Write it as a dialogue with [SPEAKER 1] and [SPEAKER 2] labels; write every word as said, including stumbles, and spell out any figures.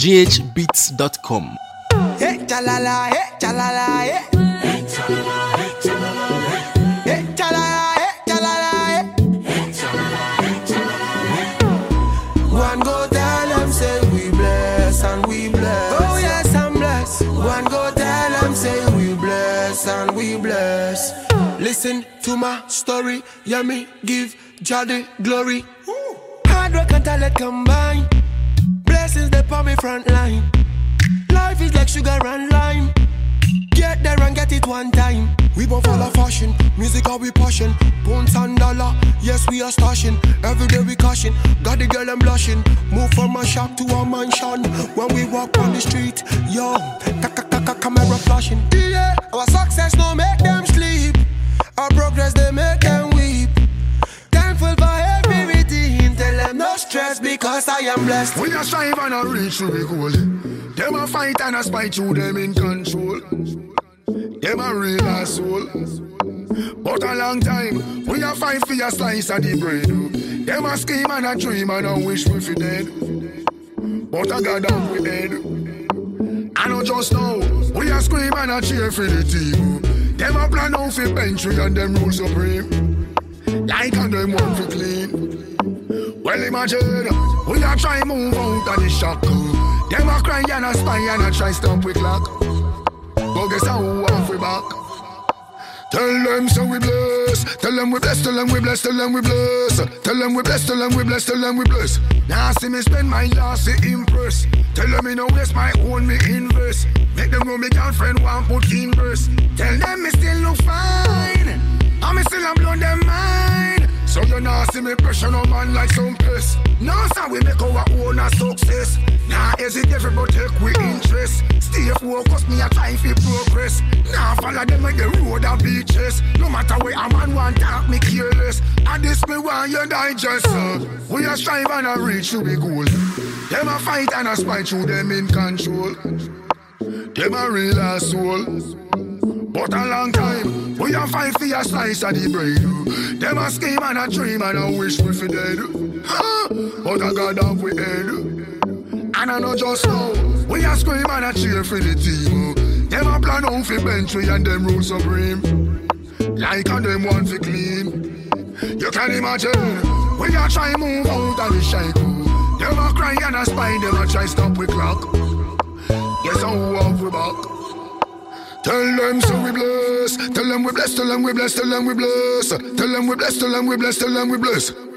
[SPEAKER 1] g h beats dot com.
[SPEAKER 2] Hey, chalala, hey, chalala, hey. Hey, chalala, hey, chalala, hey. Hey, chalala, hey, chalala, hey. Hey, chalala, hey, chalala, hey. One go tell them say we bless and we bless. Oh yes, I'm blessed. One go tell them say we bless and we bless. Listen to my story, yeah me give Jah the glory. Ooh. Hard work and talent combine. Blessings they on me front line. Life is like sugar and lime. Get there and get it one time. We won't follow fashion, music how we passion. Pounds and dollar, yes we are stashing. Every day we caution, got the girl I'm blushing. Move from a shop to a mansion. When we walk on the street, yo, camera flashing. Yeah, our success no make them sleep. Our progress they make them weep. Thankful for everything. Tell them no stress because I am blessed.
[SPEAKER 3] We are strive and a reach to the goal. Them a fight and a spite you, them in control. Them a real asshole. But a long time, we a fight for a slice of the bread. Them a scheme and a dream and a wish we fi dead. But I got down with head. I know just now, we a scream and a cheer for the team. Them a plan out for bench and them rule supreme. Like and them want to clean. Well imagine, we a try move out of the shock. Them a cry and a spy and a try stop we clock. But guess how we want we back. Tell them so we bless. Tell them we bless, tell them we bless, tell them we bless. Tell them we bless, tell them we bless, tell them we bless. Now see me spend my last to impress. Tell them me no waste my own, me invest. Make them know me girlfriend want put in verse. Tell them me still look fine. And me still am blow them mind. So you now see me pressure no man like some piss. Now so we make our own a success. Now hesitate but take we interest. Stay focused, me a try fi progress. Now follow them like the road and beaches. No matter where a man want talk me careless. And this me want you digest uh. We a strive and a reach to be goal. Them a fight and a spite through them in control. Them a real asshole. But a long time, we a fight for a slice of the bread. Them a scheme and a dream and a wish we fi dead. Huh? But I got off we head. And I know just now, we a scream and a cheer for the team. Them a plan out fi bench we and them rule supreme. Like and them want fi clean. You can imagine, we a try move out of the shackle. Them a cry and a spy, them a try stop we clock. Yes, I walk we back. Tell them so we bless. Tell them we bless, tell them we bless, tell them we bless. Tell them we bless, tell them we bless, tell them we bless.